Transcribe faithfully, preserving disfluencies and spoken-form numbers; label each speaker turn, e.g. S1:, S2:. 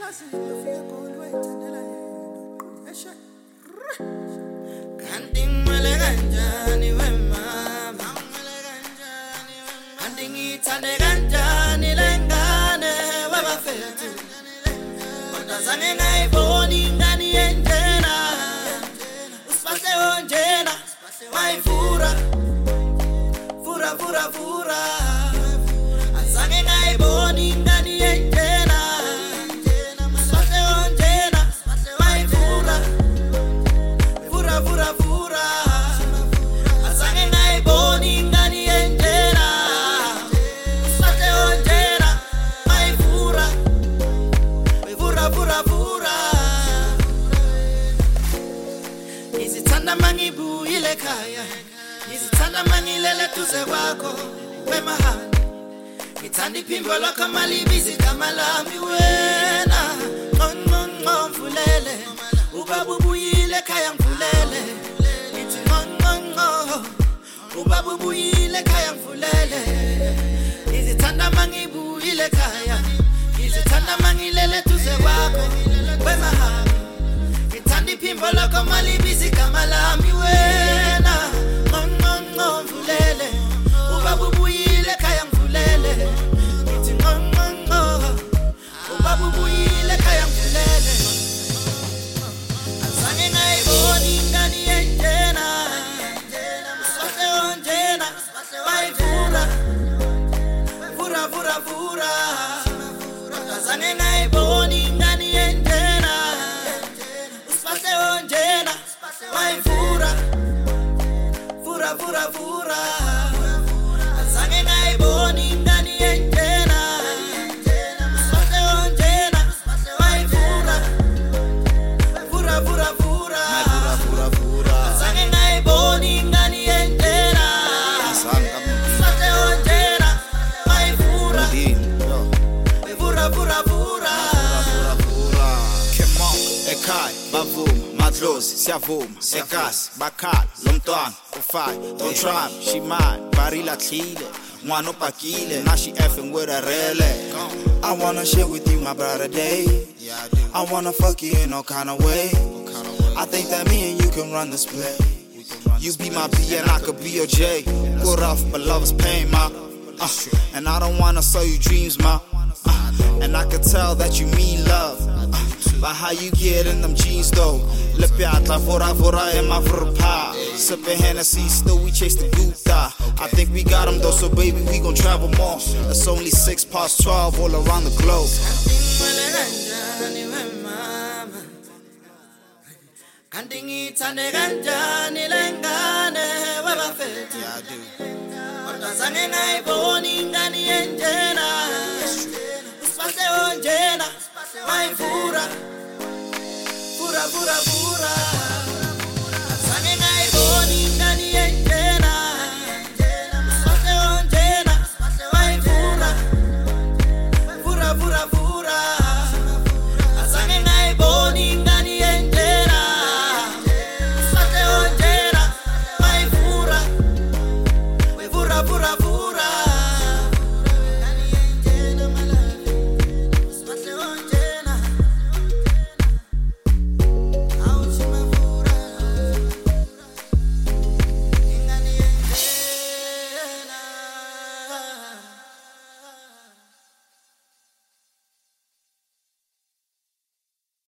S1: Kanti ngimele kanjani we mama, kanti ngithande kanjani lengane wabafethu, kodwa zange ngayiboni ingane yenjena, usibahle onjena wayivura vura vura vura, azange ngayiboni ingane yenjena, usibahle onjena wayivura vura vura vura, azange ngayiboni ingane yenjena, usibahle onjena wayivura vura vura vura. Izithanda mangibuyile ekhaya, izithanda mangilele duze kwakho wemahani, ngithanda iphimbo lakho malibiza igama lami wena, nqonqonqo mvulele, ubaba ubuyile ekhaya mvulele, ngithi nqonqonqo, ubaba ubuyile ekhaya mvulele, izithanda mangibuyile ekhaya, izithanda mangilele duze kwakho wemahani, ngithanda iphimbo lakho malibiza igama lami wena, nqonqonqo mvulele, ubaba ubuyile ekhaya mvulele, ngithi nqonqonqo, ubaba ubuyile ekhaya mvulele, azange ngayiboni ingane yenjena, usibahle onjena wayivura vura vura vura, azange ngayiboni ingane yenjena, usibahle onjena wayivura vura vura vura, azange ngayiboni ingane yenjena, usibahle onjena wayivura vura vura vura, azange ngayiboni ingane yenjena, usibahle onjena wayivura vura vura vura.
S2: Ekhaya bavuma madlozi siyavuma ekasi bakhala lomntwana ufai don't try me she mine bari lahlile ngwana opakile now she effing with a rele. I wanna share with you my brother day, I wanna fuck you in all kind of way, I think that me and you can run this play, you be my B and I could be your J, good off but love is pain ma, uh, and I don't wanna sell you dreams ma, uh, and I could tell that you mean love, by how you get in them jeans though. Lepiata vora vora in my verpa. Sippin' Hennessy, still we chase the Gouda. I think we got them though, so baby we gon' travel more. It's only six past twelve all around the globe.
S1: Kanti ngithande kanjani lengane wabafethu, yeah I do, kodwa zange ngayiboni ingane yenjena, usibahle onjena wayivura vura vura vura.